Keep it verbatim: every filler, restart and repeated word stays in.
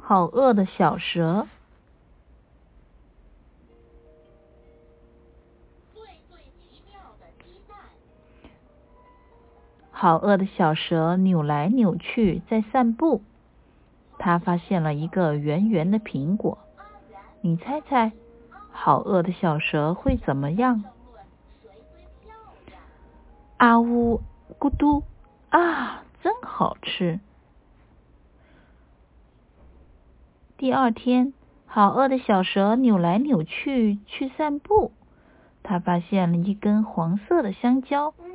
好饿的小蛇。好饿的小蛇扭来扭去在散步，它发现了一个圆圆的苹果。你猜猜，好饿的小蛇会怎么样？啊呜咕嘟啊，真好吃！第二天，好饿的小蛇扭来扭去去散步，它发现了一根黄色的香蕉。